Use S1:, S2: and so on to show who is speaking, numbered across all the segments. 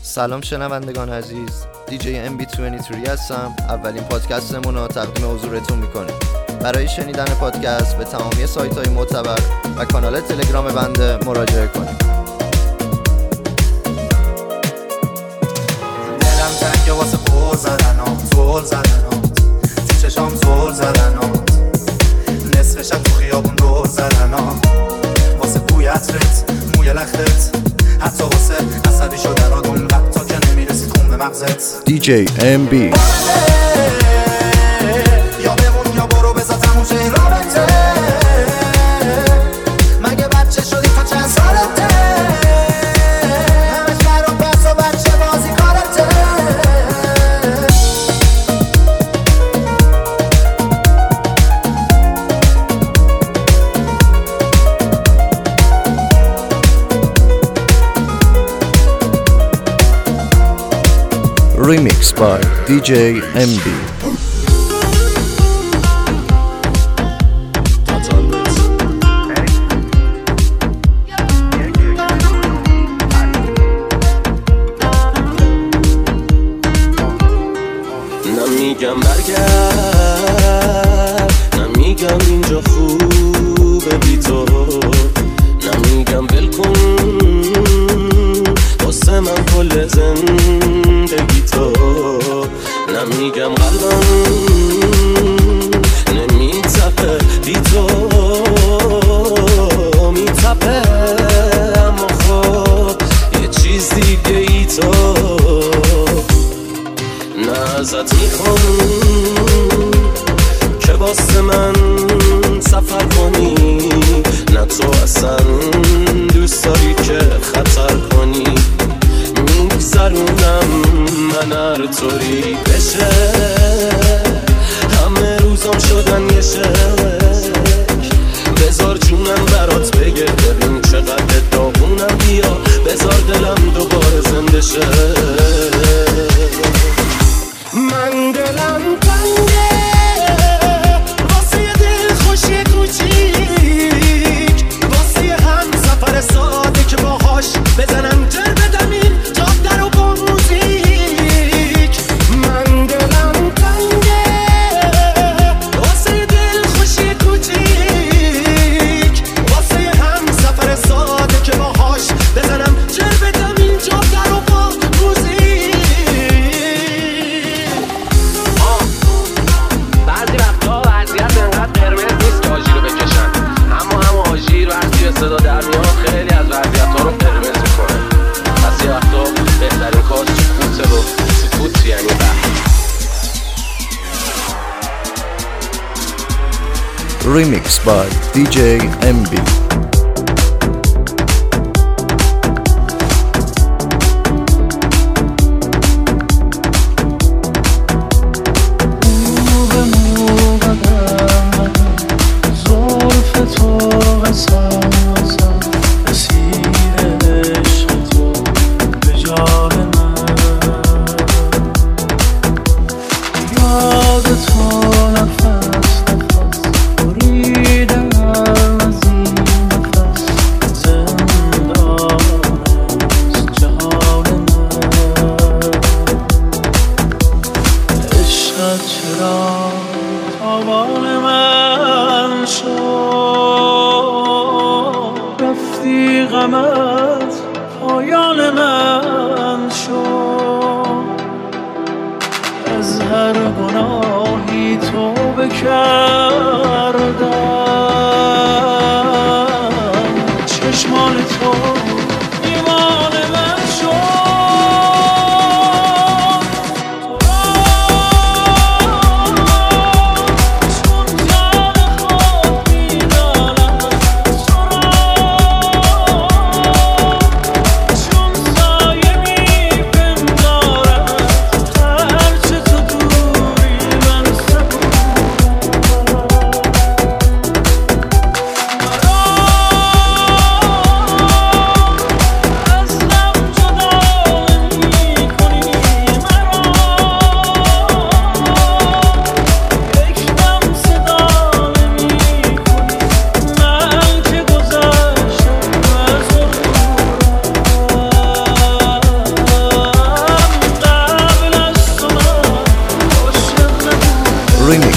S1: سلام شنوندگان عزیز، دیجی MB23 هستم. اولین پادکستمون رو تقدیم حضورتون میکنیم. برای شنیدن پادکست به تمامی سایت‌های معتبر و کانال تلگرام بنده مراجعه کنید.
S2: دلم تنگه واسه پول زدنات تو چشام زول زدنات نصف شب تو خیابون دور زدنات واسه بوی عطرت موی لختت حتی واسه عصبی شدنات اون وقتا که نمیرسید خون به مغزت.
S1: دیجی MB
S2: یا بمون یا برو بذار تموم شه این رابطه. مگه بچه شدی تا چند سالته؟ همش در و بس و بچه بازی کارته.
S1: Remix by DJ MB.
S3: نمیگم برگرد، نمیگم اینجا خوبه بی تو، نمیگم ول کن واسه من کل زندگی تو، نمیگم قلبم نمیتپه بی تو میتپه، اما خب یه چیز دیگه ای تو. نه ازت میخوام که واسه من سفر کنی، نه تو اصلا دوست داری که خطر کنی. میگذرونم من هر طوری بشه، همه روزام شدن یه شک. بذار جونم برات بگه ببین چقدر داغونم، بیا بذار دلم دوباره زنده شه. من دلم تنگه واسه یه دل خوشی کوچیک، واسه یه هم سفر ساده که باهاش بزنم جر بدم این جاده رو با موزیک. من دلم تنگه واسه یه دل خوشی کوچیک، واسه یه هم سفر ساده که باهاش بزنم جر بدم این جاده رو با موزیک. بعضی وقتا وضعیت انقدر قرمز نیست که آژیر رو بکشن، اما هم آژیر وقتی به صدا در میاد خیلی از وضعیت‌ها رو قرمز میکنه. پس یه وقتا بهترین کار سکوته و سکوت یعنی
S1: Remix by DJ MB.
S4: غمت پایان من شد، از هر گناهی توبه کردم، چشمان تو ایمان من شد.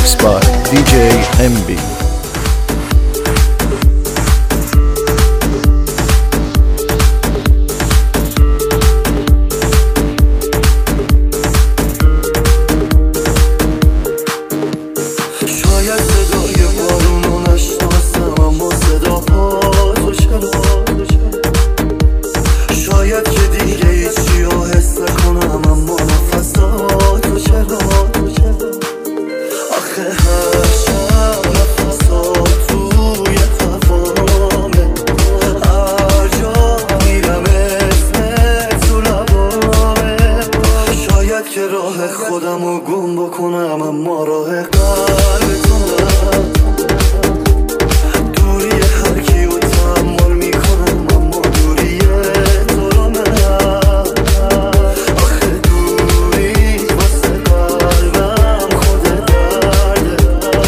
S1: Remix by DJ MB.
S5: خودمو گم بکنم اما راه قلب تو دوری هر کیو تحمل میکنم اما دوری تو رو من آخه دوری واسه قلبم خود درده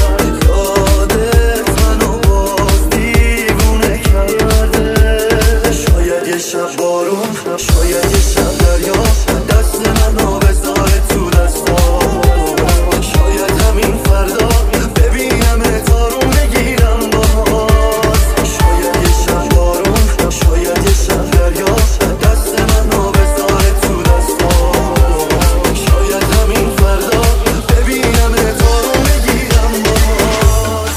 S5: یادت منو باز دیوونه کرده شاید یه شب بارون شاید یه شب دریا دست منو بذاره تو شاید همین فردا ببینم تارون بگیرم باز شاید یه شب بارون شاید یه شب دریا دست منو بذاره تو دستام شاید همین فردا ببینم تارون بگیرم باز.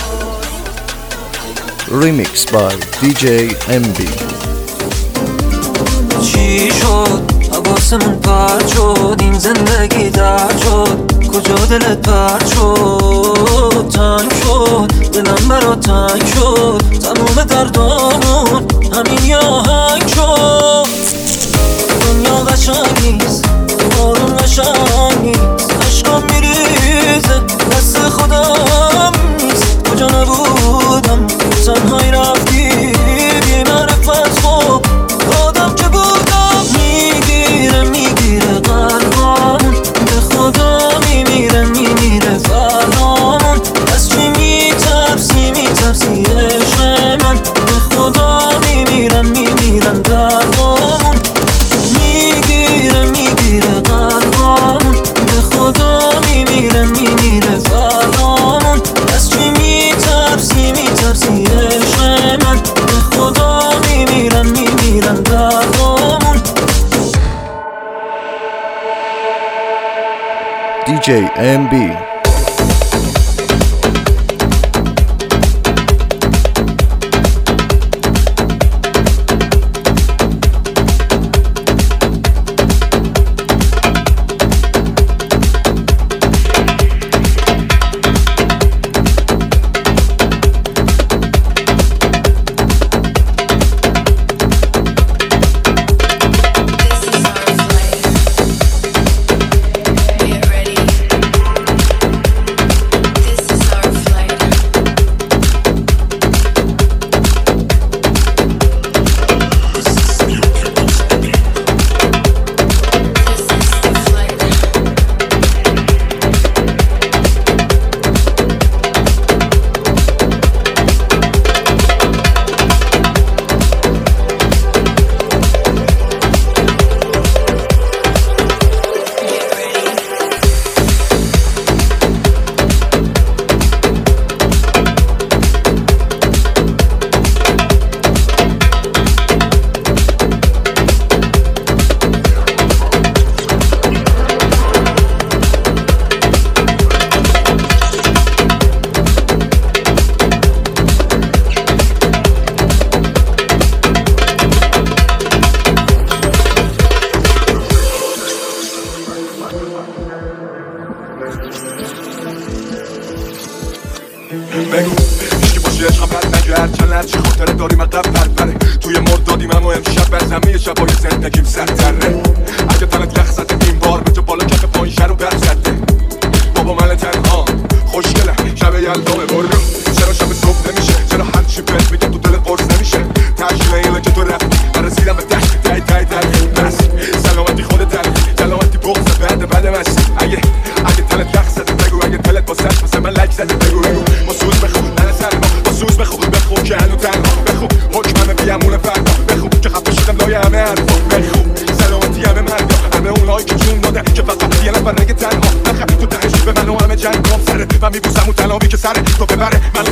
S1: Remix by DJ MB.
S6: چی شد؟ حواسمون پرد شد این زندگی درد شد کجا دلت پرد شد تنگ شد دلم برا تنگ شد تموم دردامون همین یه آهنگ شد دنیا قشنگ نیست بارون قشنگ نیست عشقم میریزه دست خودم نیست کجا نبودم تنهایی رفتی بی معرفت خوب آدم که بودم میگیره قلبامون به خدا میمیره فرامون از چی میترسی عشق من به خدا میمیرن دردامون میگیره قلبامون به خدا میمیره فرامون از چی میترسی عشق من به خدا میمیرن دردامون.
S1: DJ MB.
S7: بگو هیچکی باشه عشقم بد نگرد چند هرچی خاطره داریم عقب پرپره توی مردادیم اما امشب برزمه شبای زندگیم سرتره اگه تنت یخ زده این بار به تو بالا کف پایین شر و بر زده بابا من تنها خوشگله شب یلدامه برو چرا شب صبح نمیشه چرا هرچی بهت میگم تو دل قرص نمیشه تشکیل اینه که تو رفتی من رسیدم به دشت تای در بس سلامتی خودت در سلامتی بغض بعد مستی اگه تنت یخ زده بگو اگه دلت با سرد مثل من لک زده بگو با سوز بخون من سرما با سوز بخون که هنو تنها بخون حکممه بیامون فردا بخون که خفه شدم لای همه حرفا بخون سلامتی همه مردا همه اونایی که جون دادن که فقط یه نفر نگه تنها نخم تو دهش به من و همه جنگام سره و میبوسم اون تلامی که سره تو ببره من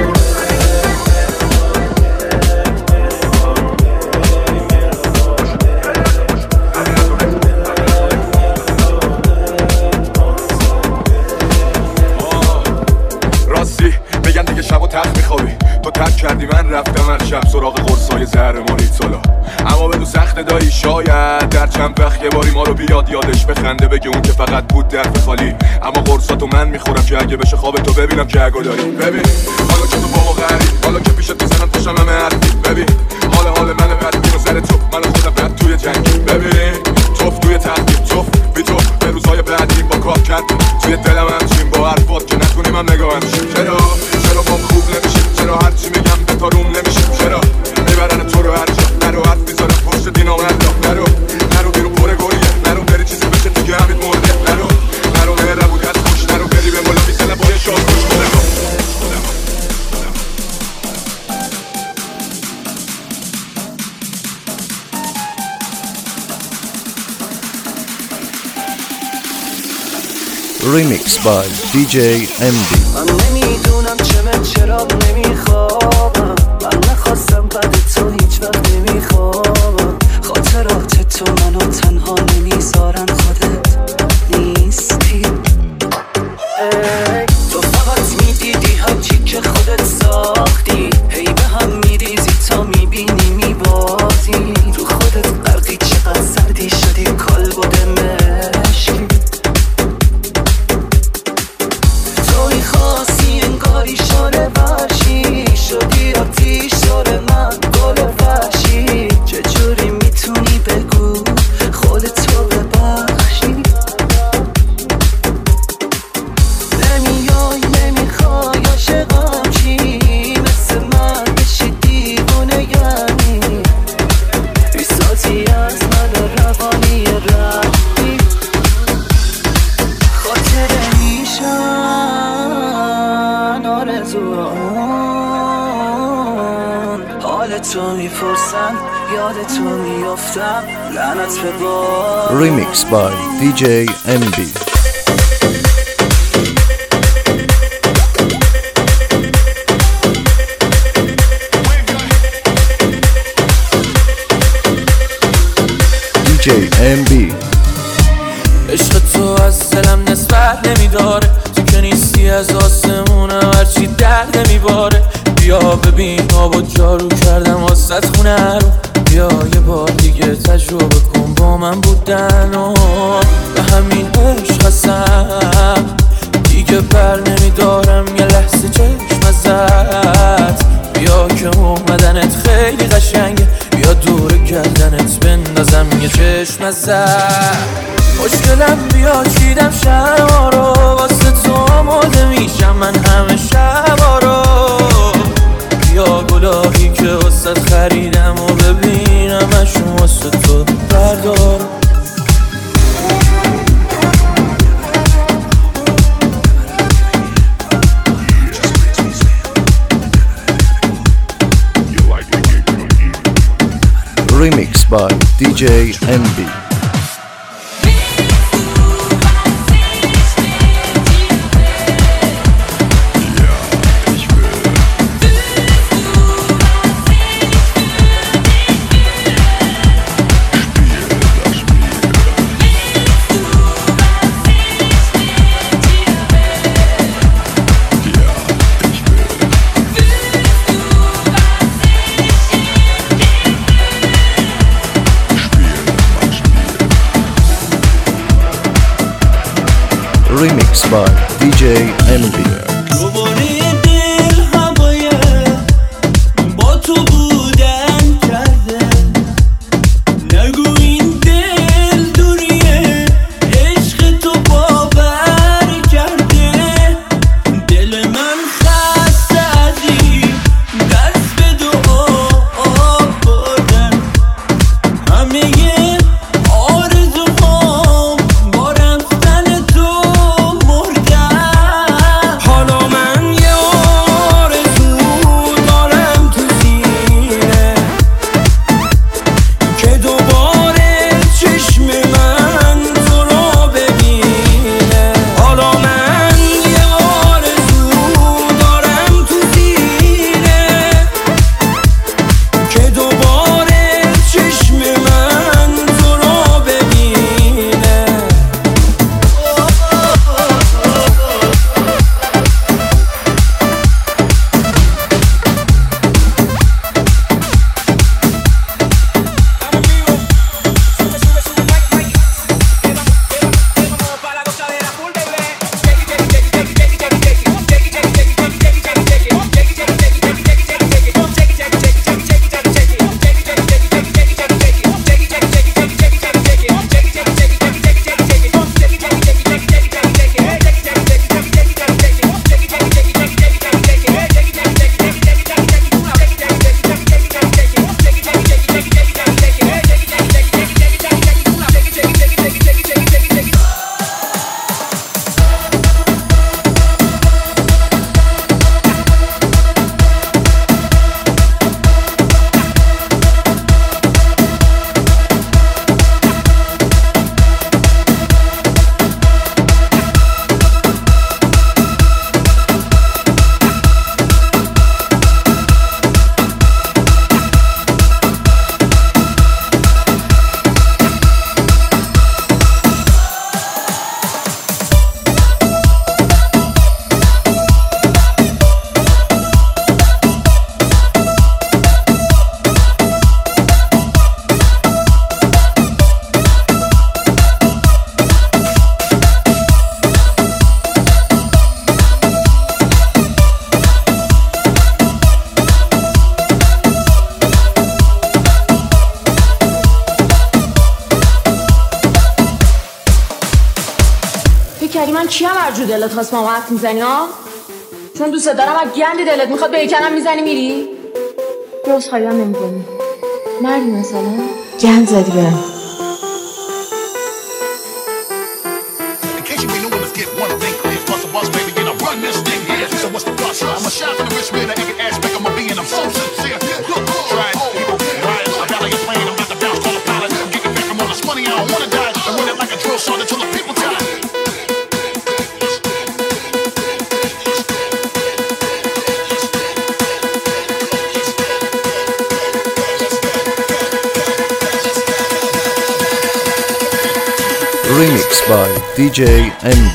S7: راستی بگن دیگه شب و تخت میخوابی تو ترک کردی من رفتم هر شب سراغ قرصای زهرماری سالا اما بدو سخت دایی شاید در چند وقت یه باری ما رو بیاد یادش بخنده بگه اون که فقط بود درد خالی اما قرصاتو من میخورم که اگه بشه خواب تو ببینم که اگه داری ببین حالا که تو با ما غریب حالا که پیشت میزنم تشم همه حرفی ببین حال من بدبین و سر تو من خودم رد توی جنگی ببین توف توی تحقیب توف بی تو به روزهای بعدی با کار کردیم توی دلم همچین با حرفات که نتونیم هم نگاه همشیم چرا با خوب نمیشیم چرا هرچی میگم به تا روم نمیشیم چرا میبرن تو رو هر جا نرو حرف میزنم پشت دینام الله نرو بیرون پره گوریه نرو بری چیزی بشه دیگه همین مرده نرو مهره بود از خوش نرو بری به مولا بیسنه باید شاد خوش
S1: Remix by DJ MB.
S6: من نمیدونم چرا نمیخوابم من نخواستم بعد تو هیچ وقت نمیخوابم خاطرات تو منو تنها نمیذارن خودت نیستی تو فقط میدیدی هرچی که خودت ساختی هی به هم میریزی تا میبینی میبازی تو خودت غرقی چقدر سردی شدی کل بوده مشکی شاره وحشی شدی آتیش داره من گل وحشی چجوری میتونی بگو خودتو ببخشی نمیای نمیخوای عاشقم چی مثل من بشی دیوونه یعنی بیسازی از من روانی رفتی خاطره میشم حال تو میپرسم یاد تو میافتم لعنت به باد
S1: Remix by DJ MB. DJ MB.
S4: عشق تو از دلم نسبت نمیداره تو که نیستی از آسمونم هرچی درد نمیباره بیا ببین آب و جارو کردم واسط خونه رو بیا یه بار دیگه تجربه کن با من بودن و به همین عشق هستم دیگه بر نمیدارم یه لحظه چشم ازت بیا که اومدنت خیلی قشنگه بیا دور گردنت بندازم یه چشم ازت خوشگلم بیا چیدم شبا رو واسه تو آماده میشم من همه شبا رو بیا گلابی که واسه خریدم و ببینم اشون واسه تو بردار
S1: Remix by DJ MB. Remix by DJ MB.
S6: حالا من
S8: کردی من کیم ارجو دلت خواست ما حرف میزنی ها؟ چون دوست دارم از گندی دلت میخواد به یکنم میزنی میری؟ روز خواهی هم نمی کنی مردی مثلا گند زدی برم
S1: Remix by DJ MB.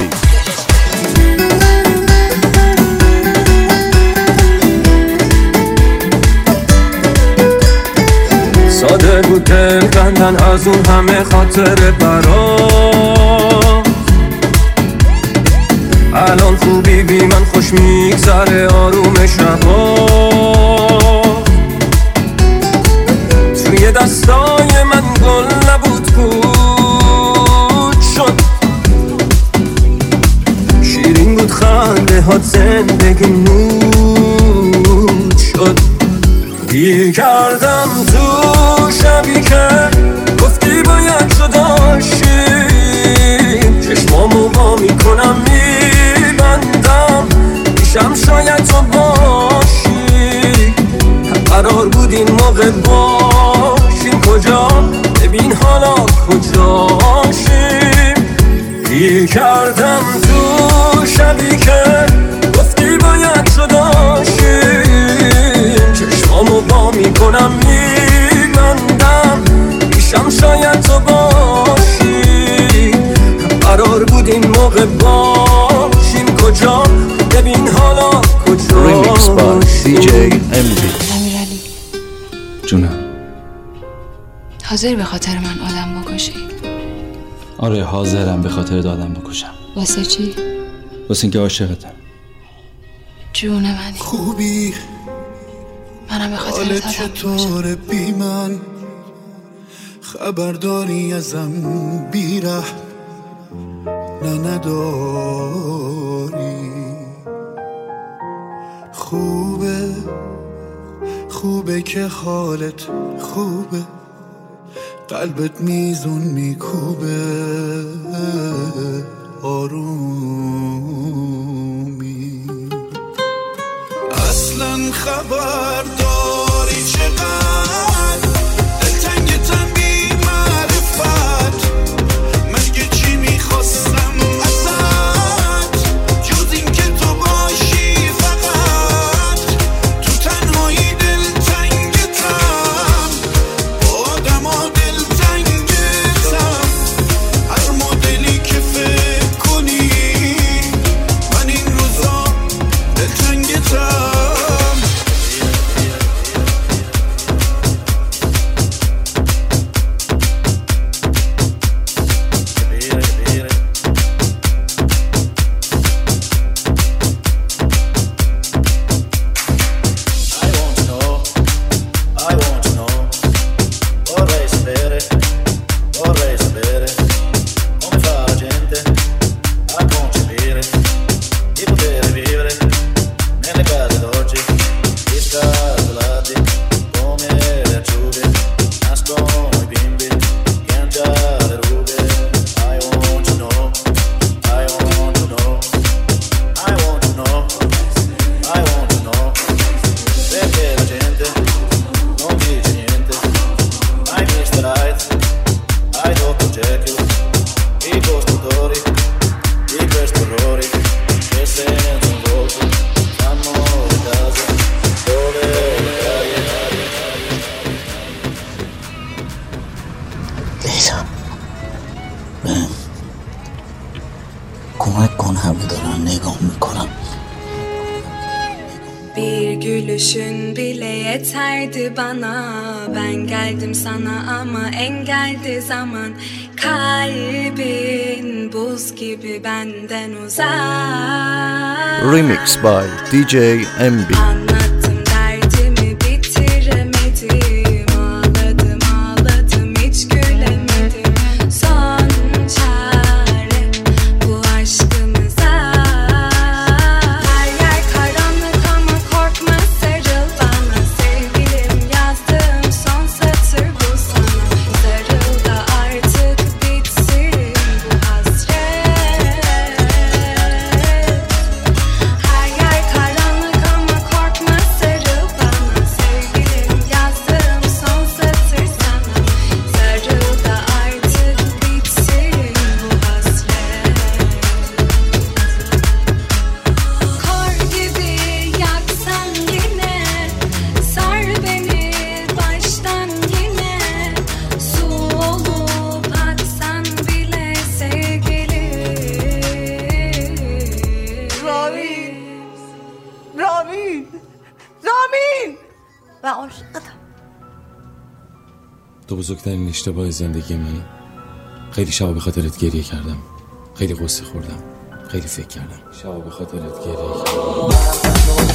S9: ساده بود دل کندن از اون همه خاطر برام الان خوبی بی من خوش میگذره آروم شبا توی دستای من گل نبود پود شد شیرین بود خنده هات زندگی نود شد گیر کردم تو شبی که گفتی باید جداشیم چشمامو با میکنم میبندم میشم شاید تو باشی قرار بود این موقع باشیم کجا ببین حالا کجاشیم گیر کردم تو شبی که گفتی باید جداشیم چشمامو با میکنم میبندم میشم شاید تو باشی قرار بود این موقع باشیم کجا ببین حالا کجا
S1: Remix by DJ MB.
S10: امیرعلی
S11: جونم
S10: حاضر به خاطر من آدم بکشی؟
S11: آره حاضرم به خاطر آدم بکشم.
S10: واسه چی؟
S11: واسه اینکه عاشقتم.
S10: جون منی
S2: خوبی
S10: منم به خاطر
S2: حالت چطوره بی من خبرداری ازم بیره نه نداری خوبه که حالت خوبه قلبت میزون میکوبه آرومی اصلا خبر داری چقدر دلتنگتم بی معرفت مگه چی میخواستم ازت جز این که تو باشی فقط تو تنهایی دلتنگتم با آدم ها دلتنگتم هر مدلی که فکر کنی من این روزا دلتنگتم
S12: Kuvvet konu hem de neygon mikona.
S13: Bir gülüşün bile yeterdi bana. Ben geldim sana ama engeldi zaman. Kalbin buz gibi benden uzak.
S1: Remix by DJ MB.
S13: Anlattım derdimi bitiremedim. Ağladım ağladım hiç gülemedim. Son çare bu aşkı
S11: تو بزرگترین اشتباه زندگی منه. خیلی شبا به خاطرت گریه کردم، خیلی قصه خوردم، خیلی فکر کردم. شبا به خاطرت گریه کردم.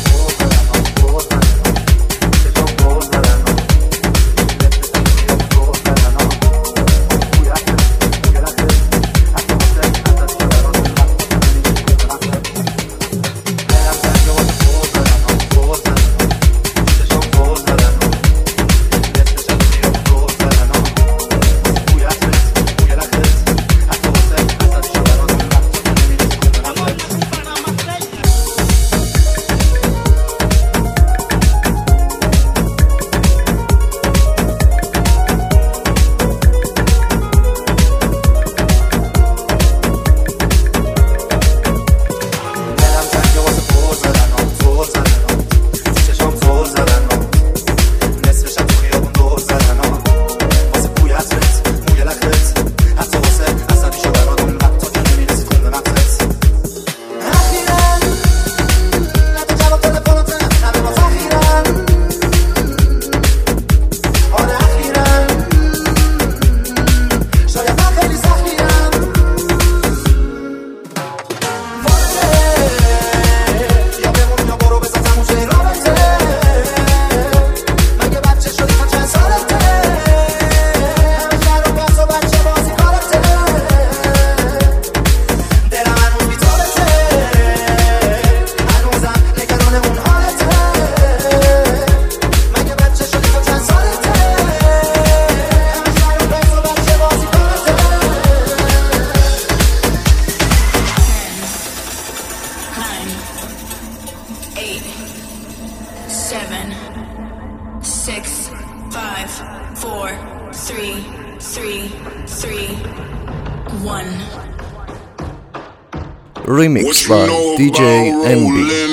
S1: Remix by DJ MB.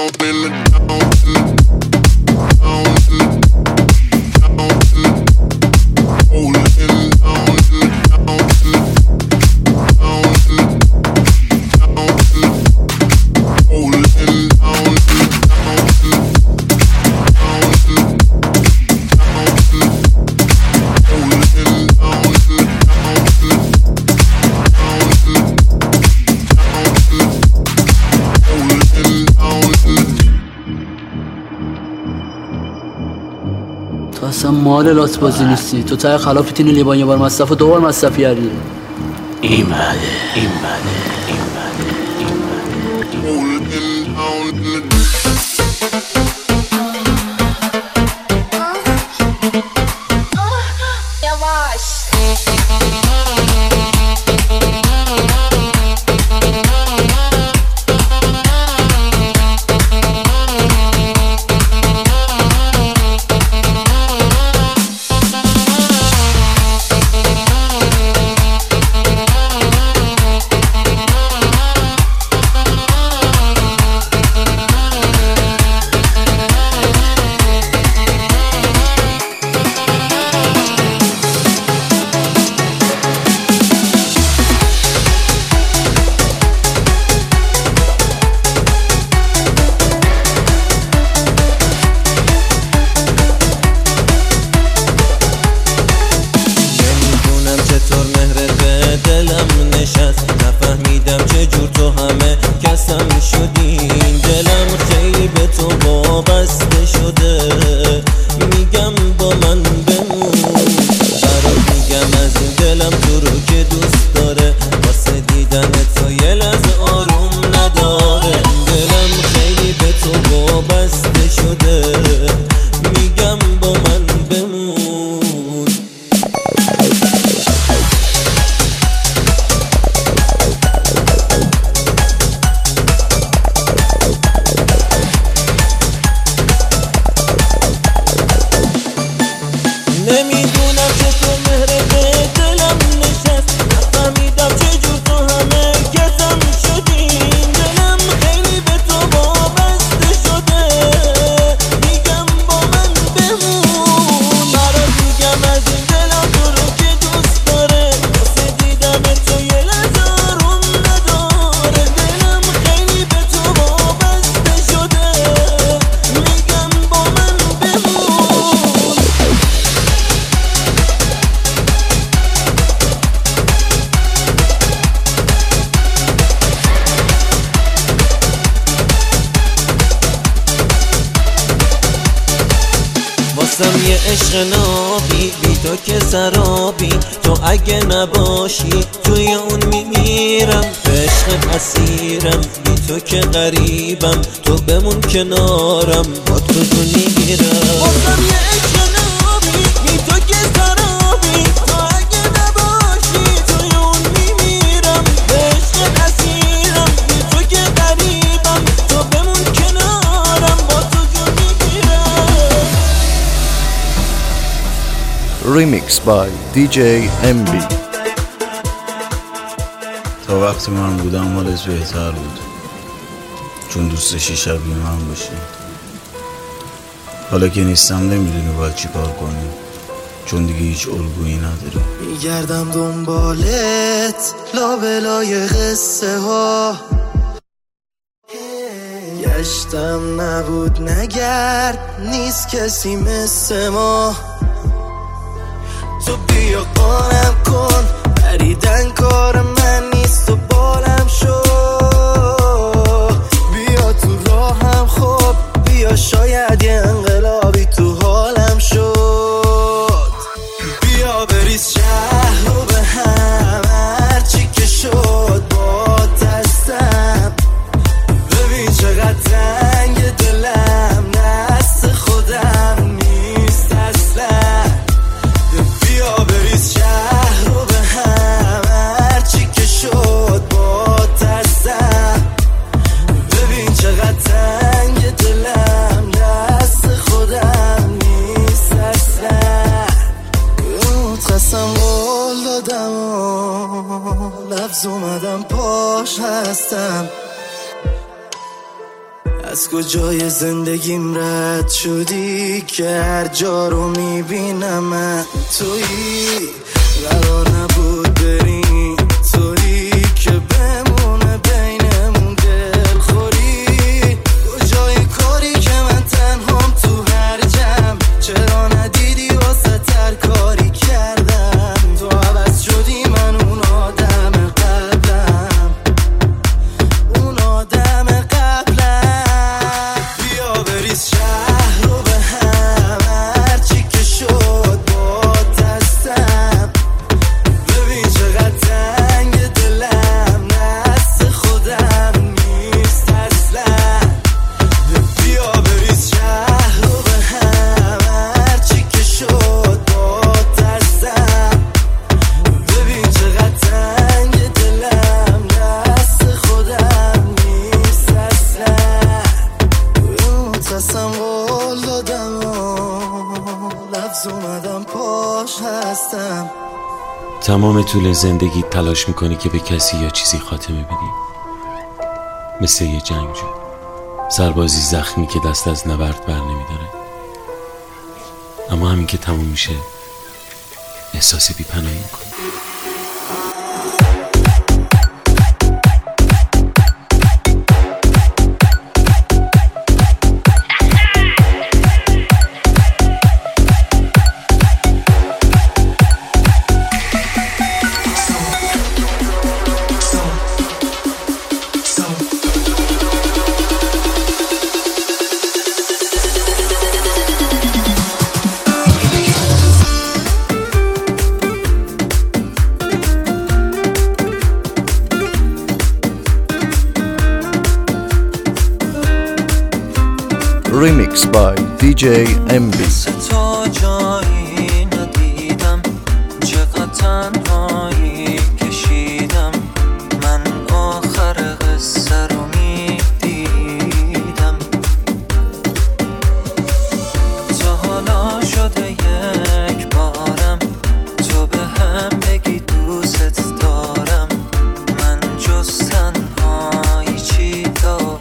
S14: اصلا مال لات بازی نیستی. تو تای خلافت اینو لیبان یه بار مصرف و دوبار مصرف کردی. این بده
S15: یه عشق نابی بی تو که سرابی، تو اگه نباشی توی اون میمیرم. به عشق اسیرم بی تو که غریبم، تو بمون کنارم با تو میگیرم. بازم یه عشق نابی بی تو که سرابی، تو اگه نباشی توی اون میمیرم. به عشق اسیرم بی تو که غریبم، تو بمون کنارم با تو میگیرم.
S1: Remix by DJ MB.
S12: تا وقتی من بودم حالت بهتر بود، چون دوست داشتی شبیه من باشی. حالا که نیستم نمیدونی باید چی کار کنی، چون دیگه هیچ الگویی نداری.
S5: میگردم دنبالت لابلای قصه ها، گشتم نبود نگرد نیست کسی مثل ما. تو بیا قانم کن پریدن کار من نیست و بالم شو. بیا تو راهم خوب، بیا شاید یه انقلابی تو حالم شد. بیا بریز شهر رو به هم، هرچی که شد با دستم. ببین چقدر تنگ دلم، دست خودم نیست اصلا. بیا بریز شهر رو به هم، هرچی که شد با دستم. ببین چقدر تنگ دلم، دست خودم نیست اصلا. قسم قول دادم و لفظ اومدم پاش هستم. از کجای زندگیم رد شدی که هر جا رو میبینم من تویی. قرار نبود بریم تویی که بمونه بینمون دلخوری. کجای کاری که من تنهام تو هر جمع، چرا ندیدی واسه تر کاری کردم. تو عوض شدی من اون آدم قبلم، اون آدم قبلم. بیا بریز شهر رو به هم، هرچی که شد با دستم. ببین چقدر تنگ دلم، دست خودم نیست اصلا. بیا بریز شهر رو به هم، هرچی که شد با دستم. ببین چقدر تنگ دلم، دست خودم نیست اصلا. قسم قول دادم و لفظ اومدم پاش هستم.
S11: تمام طول زندگی تلاش میکنی که به کسی یا چیزی خاتمه بدی، مثل یه جنگجو، سربازی زخمی که دست از نبرد بر نمیداره. اما همین که تموم میشه احساس بی‌پناهی میکنی.
S1: Remix by DJ MB.
S15: تا جایی ندیدم، چقدر تنهایی کشیدم. من آخر قصه رو میدیدم. تا حالا شده یک بارم تو به هم بگی دوست دارم. من جز تنهایی چی دارم؟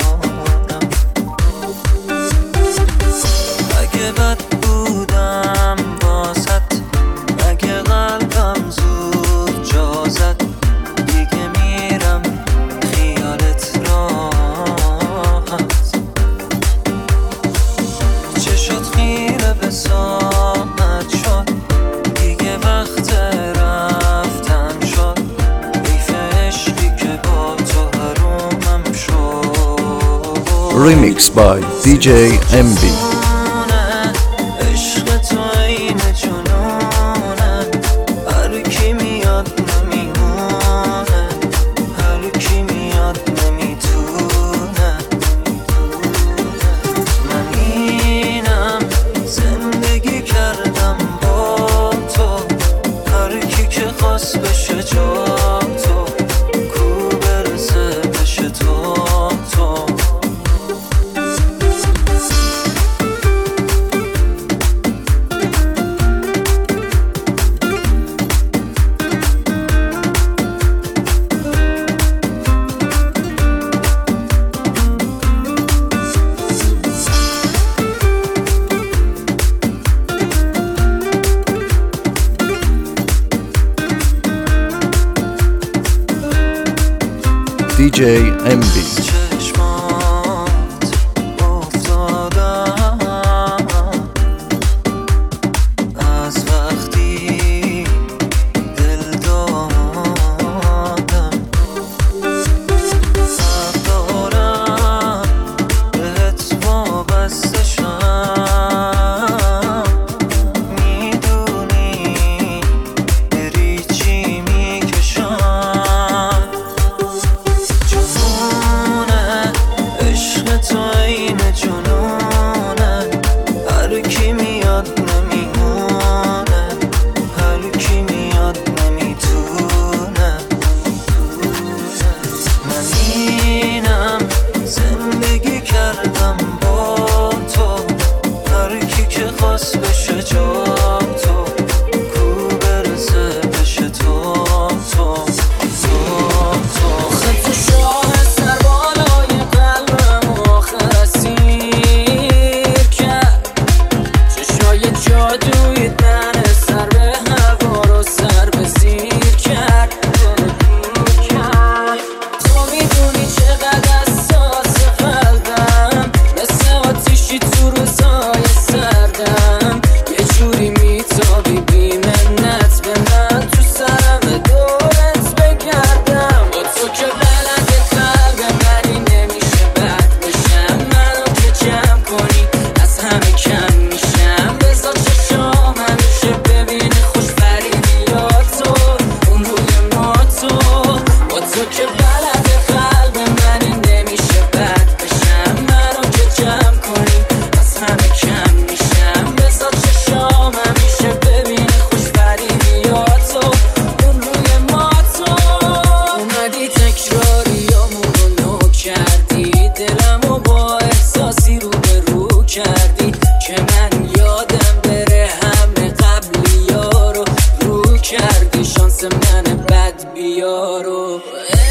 S15: اگه بد بودم باست، اگه قلبم زود جا زد، دیگه میرم خیالت راحت. چه شد خیره به ساعت شد، دیگه وقت رفتن شد. حیف عشقی که با تو حرومم شد.
S1: Remix by DJ MB.
S15: عشق خواست بشه جا تو کو برسه بشه تو
S1: DJ MB
S4: شانس من بد بیارو